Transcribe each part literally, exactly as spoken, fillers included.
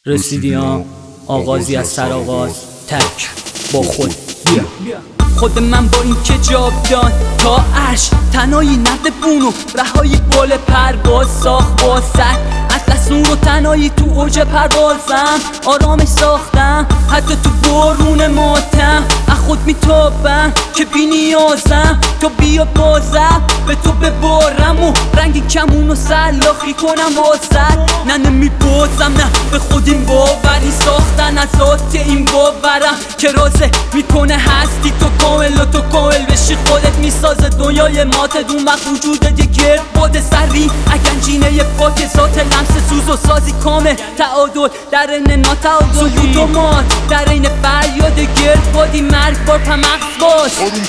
رسیدی ها آغازی از سرآغاز تک با خود بیا خود من با این که جاب داد تا عرش تنهایی نرد بونو رهایی بال پرواز ساخت با سر اطلس نور و تنهایی تو اوج پروازم آرامش ساختم حتی تو بارون ماتم از خود میتابم که بی نیازم تو بیا بازم به تو ببارم و رنگی کمون و سلاخی کنم واسد نه نمیبازم نه به خود این باوری ساختن از ذات این باورم که رازه میکنه هستی تو کامل و تو کامل بشی خودت میسازه دنیای مات دون وقت وجودت یه گرد باد سری اگنجینه پاک ذات لمس سوز و سازی کامل تعادل در این ناتعادل سکوت و مات در این فریاد گرد بادی مرگ بار پمغز باش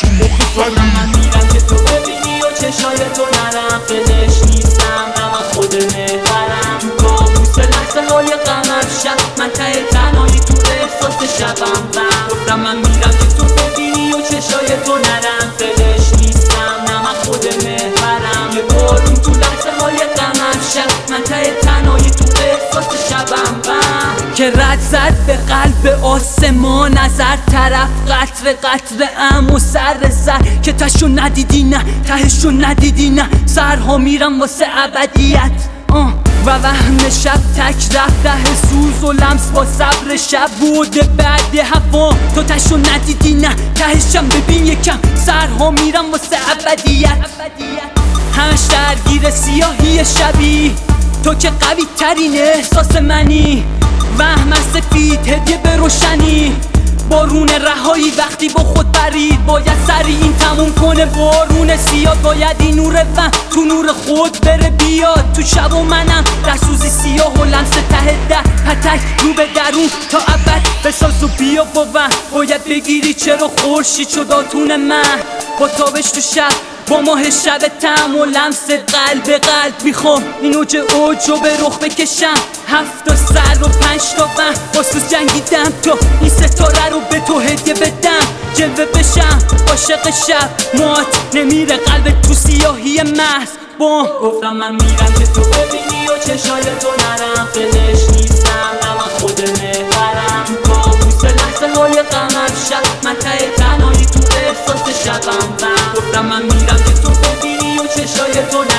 من میرم که تو ببینی و چشای تو نرم فلش نیستم نه من خود مهرم تو کابوس لحظه های غمم شب من ته تنهایی تو احساس شبم بم گفتم من میرم که تو ببینی و چشای تو نرم فلش نیستم نه من خود مهرم یه بارون تو لحظه های غمم شب من ته تنهایی تو احساس شبم بم که رد زد به قلب آسمان نظر طرف قطر قطر ام و سر سر که تشو ندیدی نه تهشو ندیدی نه سرها میرم واسه ابدیت آه و وهم شب تک رفت ده سوز و لمس با صبر شب بوده بعد هوا تو تشو ندیدی نه تهشم ببین یکم سرها میرم واسه ابدیت همش درگیر سیاهی شبی تو که قوی ترین احساس منی وهم سفید هدیه به روشنی بارون رهایی وقتی با خود برید باید سریع این تموم کنه بارون سیاه باید این نور وهم تو نور خود بره بیاد تو شب و منم در سوزی سیاه و لمس ته در پتک رو به درون تا ابد بساز و بیا با وهم باید بگیری چرا خورشید شد آتون من با تابش تو شب با ماه شب تم و لمس قلب قلب میخوام این اوج اوج رو به رخ بکشم هفت تا سر و پنج تا وهم باسوز جنگیدم تا این ستاره رو به تو هدیه بدم جلوه بشم عاشق شب مات نمیره قلب تو سیاهی محض بام گفتم من میرم که تو ببینی و چشای تو نرم فلش نیستم نه من خود مهرم تو کابوس لحظه های غمم شب من ته تنهایی تو احساس شبم بم گفتم من میرم که تو ببینی و چشای تو